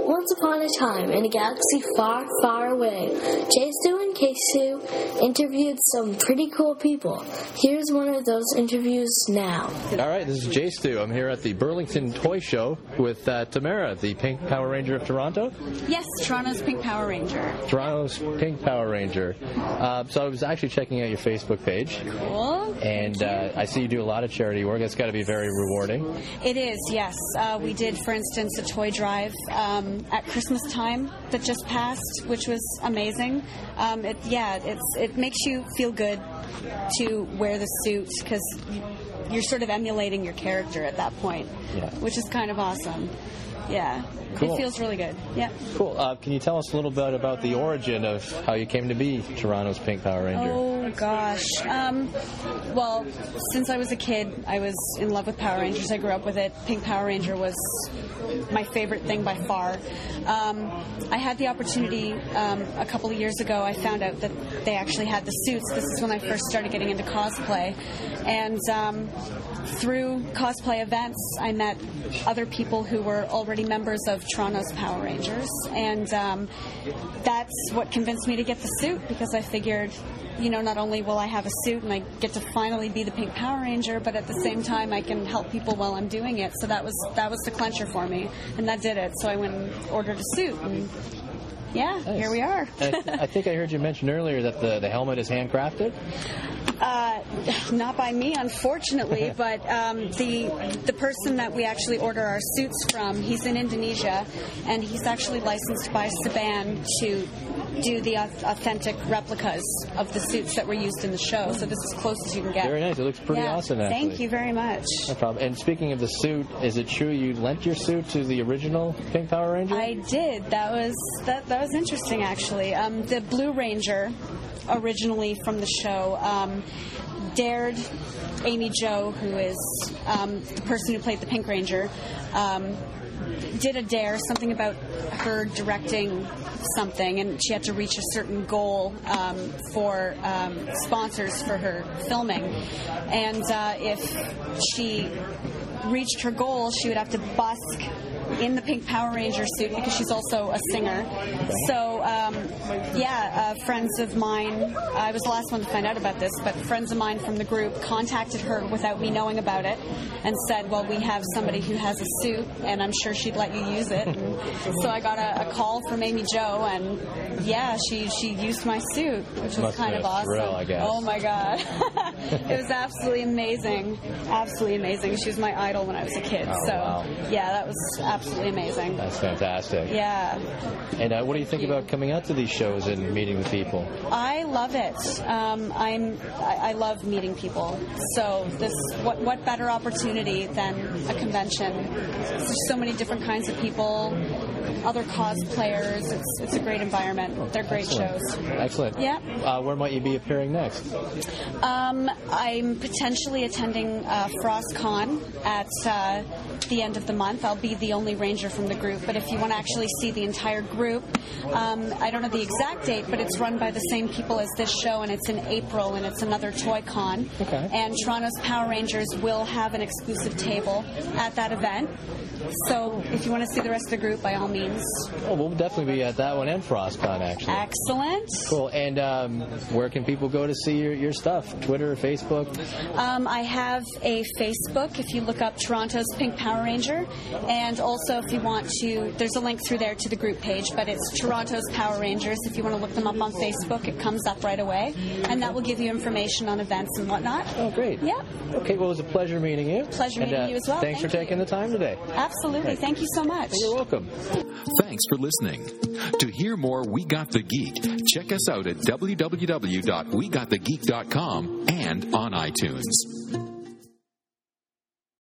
Once upon a time, in a galaxy far, far away, Jasu and Kesu interviewed some pretty cool people. Here's one of those interviews now. All right, this is Jasu. I'm here at the Burlington Toy Show with Tamara, the Pink Power Ranger of Toronto. Yes, Toronto's Pink Power Ranger. Toronto's Pink Power Ranger. So I was actually checking out your Facebook page. Cool. And I see you do a lot of charity work. It's got to be very rewarding. It is, yes. We did, for instance, a toy drive at Christmas time that just passed, which was amazing. It makes you feel good to wear the suit because you're sort of emulating your character at that point, which is kind of awesome. Yeah, cool. It feels really good. Yeah. Cool. Can you tell us a little bit about the origin of how you came to be Toronto's Pink Power Ranger? Oh, gosh. Well, since I was a kid, I was in love with Power Rangers. I grew up with it. Pink Power Ranger was my favorite thing by far. I had the opportunity a couple of years ago. I found out that they actually had the suits. This is when I first started getting into cosplay. And through cosplay events, I met other people who were already members of Toronto's Power Rangers, and that's what convinced me to get the suit, because I figured, not only will I have a suit and I get to finally be the Pink Power Ranger, but at the same time I can help people while I'm doing it. So that was the clencher for me, and that did it. So I went and ordered a suit, and nice. Here we are. I think I heard you mention earlier that the helmet is handcrafted. Not by me, unfortunately, but the person that we actually order our suits from, he's in Indonesia, and he's actually licensed by Saban to do the authentic replicas of the suits that were used in the show. So this is as close as you can get. Very nice. It looks pretty awesome, actually. Thank you very much. No problem. And speaking of the suit, is it true you lent your suit to the original Pink Power Ranger? I did. That was interesting, actually. The Blue Ranger, originally from the show, dared Amy Jo, who is the person who played the Pink Ranger, did a dare, something about her directing something, and she had to reach a certain goal for sponsors for her filming. And if she reached her goal, she would have to busk in the Pink Power Ranger suit, because she's also a singer. So, friends of mine, I was the last one to find out about this, but friends of mine from the group contacted her without me knowing about it and said, well, we have somebody who has a suit, and I'm sure she'd let you use it. And so I got a call from Amy Jo, and she used my suit, which was kind of awesome. Thrill, I guess. Oh my God. It was absolutely amazing. Absolutely amazing. She was my idol when I was a kid. That was absolutely amazing. That's fantastic. Yeah. And what do you think about coming out to these shows and meeting the people? I love it. I love meeting people. So what better opportunity than a convention? There's so many different kinds of people, other cosplayers. It's a great environment. They're great shows. Excellent. Yeah. Where might you be appearing next? I'm potentially attending FrostCon at the end of the month. I'll be the only Ranger from the group, but if you want to actually see the entire group, I don't know the exact date, but it's run by the same people as this show, and it's in April, and it's another Toy Con. Okay. And Toronto's Power Rangers will have an exclusive table at that event. So if you want to see the rest of the group, by all means. Oh, we'll definitely be at that one and FrostCon, actually. Excellent. Cool. And where can people go to see your stuff? Twitter, Facebook? I have a Facebook, if you look up Toronto's Pink Power Ranger. And also, if you want to, there's a link through there to the group page, but it's Toronto's Power Rangers. If you want to look them up on Facebook, it comes up right away. And that will give you information on events and whatnot. Oh, great. Yeah. Okay, well, it was a pleasure meeting you. Pleasure meeting you as well. Thanks for taking the time today. Absolutely. Right. Thank you so much. You're welcome. Thanks for listening. To hear more We Got the Geek, check us out at www.wegotthegeek.com and on iTunes.